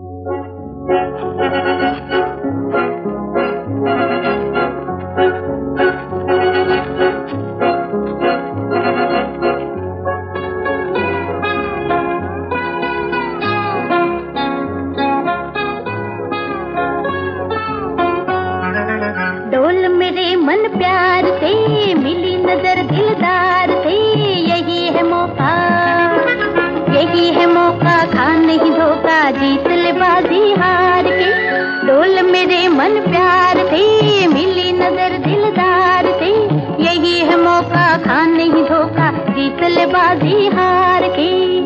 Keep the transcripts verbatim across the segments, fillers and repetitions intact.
डोल मेरे मन प्यार से, मिली नजर दिलदार से, यही है मौका, यही है मौका, खा नहीं धोखा, जीत ले बाजी हार के। डोल मेरे मन प्यार से, मिली नजर दिलदार से, यही है मौका, खा नहीं धोखा, जीत ले बाजी हार के।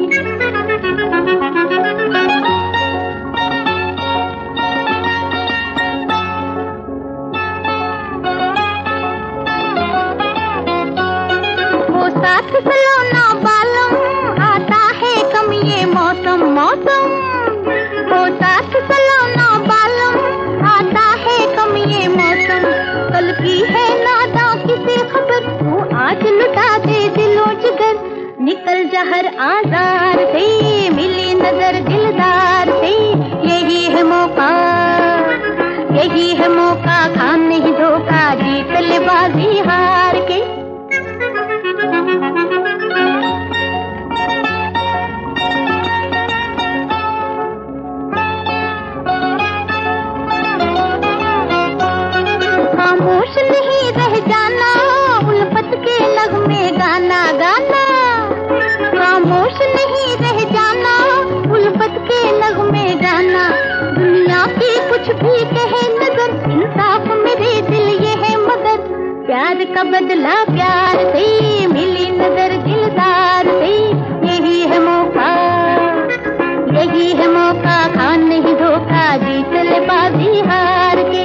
साथ सलोना बालम, आता है कम ये मौसम मौसम, वो साथ सलोना बालम, आता है कम ये मौसम। कल की है नादा किसे खबर, तू आज लुटा दे दिलो जिगर, निकल जहर आजार से, मिली नजर दिलदार से, यही है मौका, यही है मौका, खा नहीं धोखा, जीत ले बाजी हार के। खामोश नहीं रह जाना, उल्फत के नगमे गाना गाना, खामोश नहीं रह जाना, उल्फत के नगमे गाना। दुनिया की कुछ भी कहे नजर, इंसाफ मेरे दिल ये है मगर, प्यार का बदला प्यार से, मिली नजर दिलदार से, यही है मौका, यही है मौका, खा नहीं धोखा, जीत ले बाजी हार के।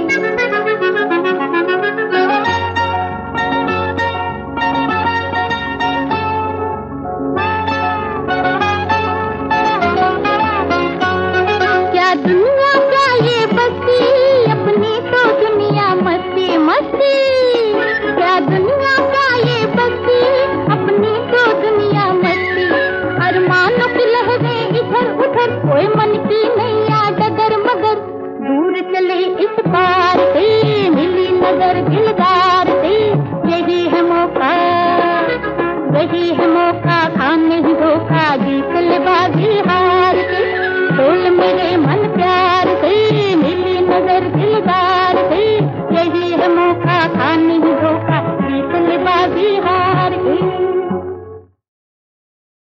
दुनिया क्या ये बस्ती, अपनी तो दुनिया मस्ती मस्ती, क्या दुनिया क्या ये बस्ती, अपनी तो दुनिया मस्ती। अरमानों की लहरें इधर उधर, कोई मन की नैया डगर मगर, दूर चले इस पार से, मिली नजर दिलदार से, यही है मौका, यही है मौका, खा नहीं धोखा,